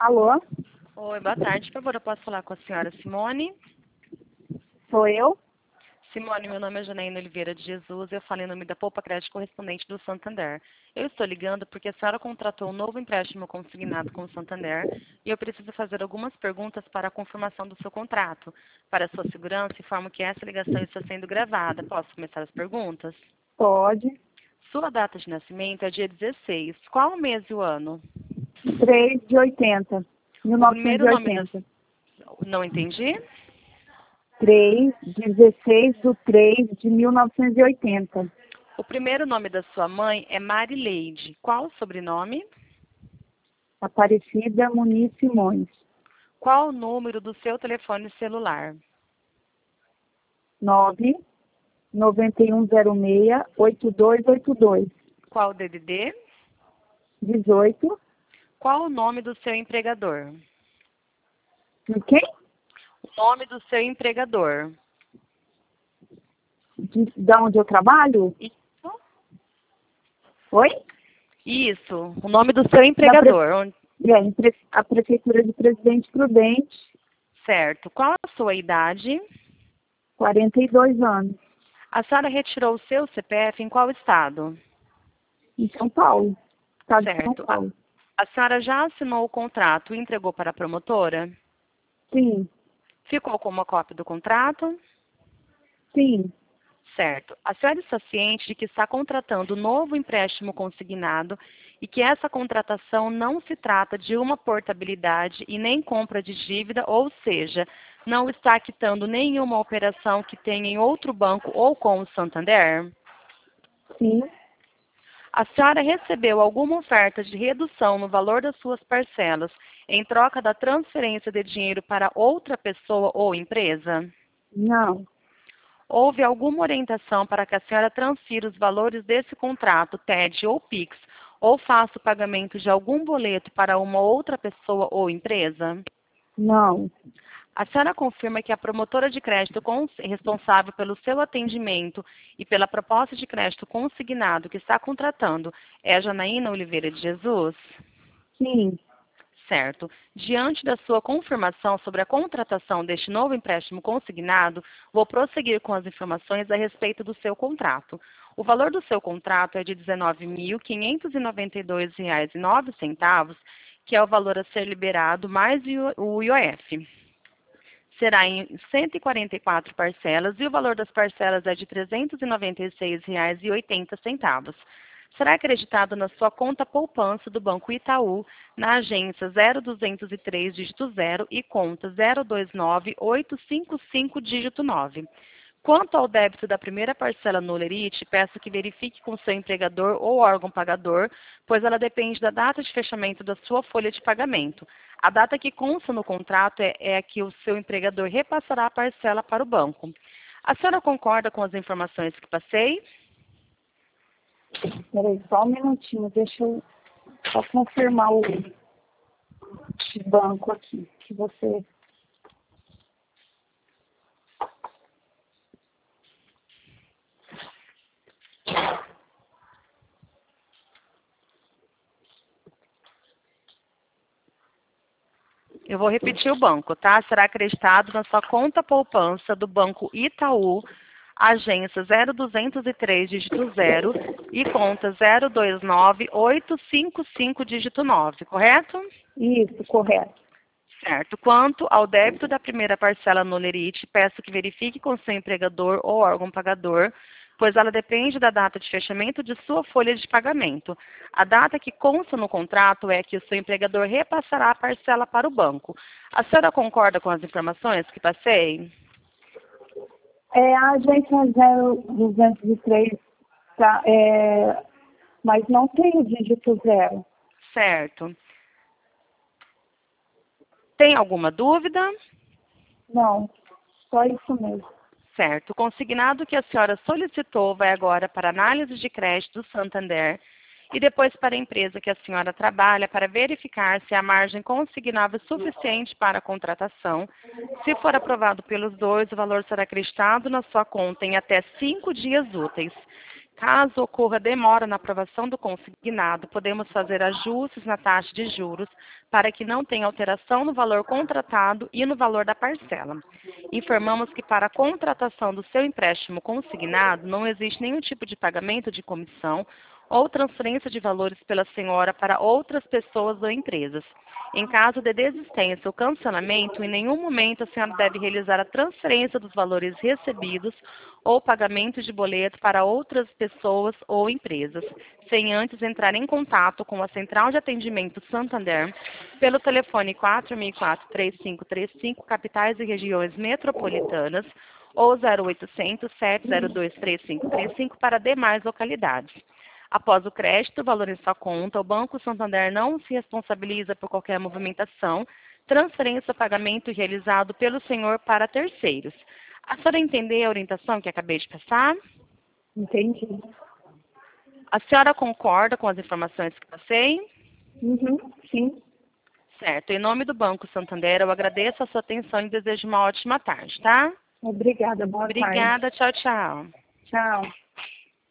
Alô? Oi, boa tarde. Por favor, eu posso falar com a senhora Simone? Sou eu? Simone, meu nome é Janaína Oliveira de Jesus. Eu falo em nome da Poupa Crédito correspondente do Santander. Eu estou ligando porque a senhora contratou um novo empréstimo consignado com o Santander e eu preciso fazer algumas perguntas para a confirmação do seu contrato. Para a sua segurança, informo que essa ligação está sendo gravada. Posso começar as perguntas? Pode. Sua data de nascimento é dia 16. Qual o mês e o ano? 3 de 80. O primeiro nome da... 1980. Não entendi? 3/16/3/1980. O primeiro nome da sua mãe é Marileide. Qual o sobrenome? Aparecida Muniz Simões. Qual o número do seu telefone celular? 99106-8282. Qual o DDD? 18. Qual o nome do seu empregador? De quem? O nome do seu empregador. Da onde eu trabalho? Isso? Oi? Isso, o nome do seu empregador. A Prefeitura de Presidente Prudente, Certo. Qual a sua idade? 42 anos, A senhora retirou o seu CPF em qual estado? em São Paulo. Estado de São Certo. Paulo. A senhora já assinou o contrato e entregou para a promotora? Sim, Ficou com uma cópia do contrato? sim, Certo. A senhora está ciente de que está contratando um novo empréstimo consignado e que essa contratação não se trata de uma portabilidade e nem compra de dívida, ou seja, não está quitando nenhuma operação que tenha em outro banco ou com o Santander? sim. A senhora recebeu alguma oferta de redução no valor das suas parcelas em troca da transferência de dinheiro para outra pessoa ou empresa? Não, Houve alguma orientação para que a senhora transfira os valores desse contrato, TED ou PIX, ou faça o pagamento de algum boleto para uma outra pessoa ou empresa? não, A senhora confirma que a promotora de crédito responsável pelo seu atendimento e pela proposta de crédito consignado que está contratando é a Janaína Oliveira de Jesus? sim. Certo. Diante da sua confirmação sobre a contratação deste novo empréstimo consignado, vou prosseguir com as informações a respeito do seu contrato. O valor do seu contrato é de R$ 19.592,09, que é o valor a ser liberado mais o IOF. Será em 144 parcelas e o valor das parcelas é de R$ 396,80. Será acreditado na sua conta poupança do Banco Itaú, na agência 0203, dígito 0 e conta 029855, dígito 9. Quanto ao débito da primeira parcela no Lerite, peço que verifique com seu empregador ou órgão pagador, pois ela depende da data de fechamento da sua folha de pagamento. A data que consta no contrato é a que o seu empregador repassará a parcela para o banco. A senhora concorda com as informações que passei? Peraí, só um minutinho, deixa eu só confirmar o banco aqui, que você... Eu vou repetir o banco, tá? Será acreditado na sua conta poupança do Banco Itaú, agência 0203, dígito 0 e conta 029855, dígito 9, correto? Isso, correto. Certo. Quanto ao débito da primeira parcela no Lerite, peço que verifique com seu empregador ou órgão pagador, pois ela depende da data de fechamento de sua folha de pagamento. A data que consta no contrato é que o seu empregador repassará a parcela para o banco. A senhora concorda com as informações que passei? É a agência 0203, tá, mas não tem o dígito 0. Certo. Tem alguma dúvida? Não, só isso mesmo. Certo. O consignado que a senhora solicitou vai agora para análise de crédito do Santander e depois para a empresa que a senhora trabalha para verificar se a margem consignável é suficiente para a contratação. Se for aprovado pelos dois, o valor será acreditado na sua conta em até 5 dias úteis. Caso ocorra demora na aprovação do consignado, podemos fazer ajustes na taxa de juros para que não tenha alteração no valor contratado e no valor da parcela. Informamos que para a contratação do seu empréstimo consignado não existe nenhum tipo de pagamento de comissão ou transferência de valores pela senhora para outras pessoas ou empresas. Em caso de desistência ou cancelamento, em nenhum momento a senhora deve realizar a transferência dos valores recebidos ou pagamento de boleto para outras pessoas ou empresas, sem antes entrar em contato com a Central de Atendimento Santander pelo telefone 464-3535, capitais e regiões metropolitanas, ou 0800 702 3535 para demais localidades. Após o crédito, o valor em sua conta, o Banco Santander não se responsabiliza por qualquer movimentação, transferência ou pagamento realizado pelo senhor para terceiros. A senhora entendeu a orientação que acabei de passar? Entendi. A senhora concorda com as informações que passei? Uhum, sim. Certo. Em nome do Banco Santander, eu agradeço a sua atenção e desejo uma ótima tarde, tá? Obrigada, boa tarde. Obrigada. Tchau, tchau. Tchau.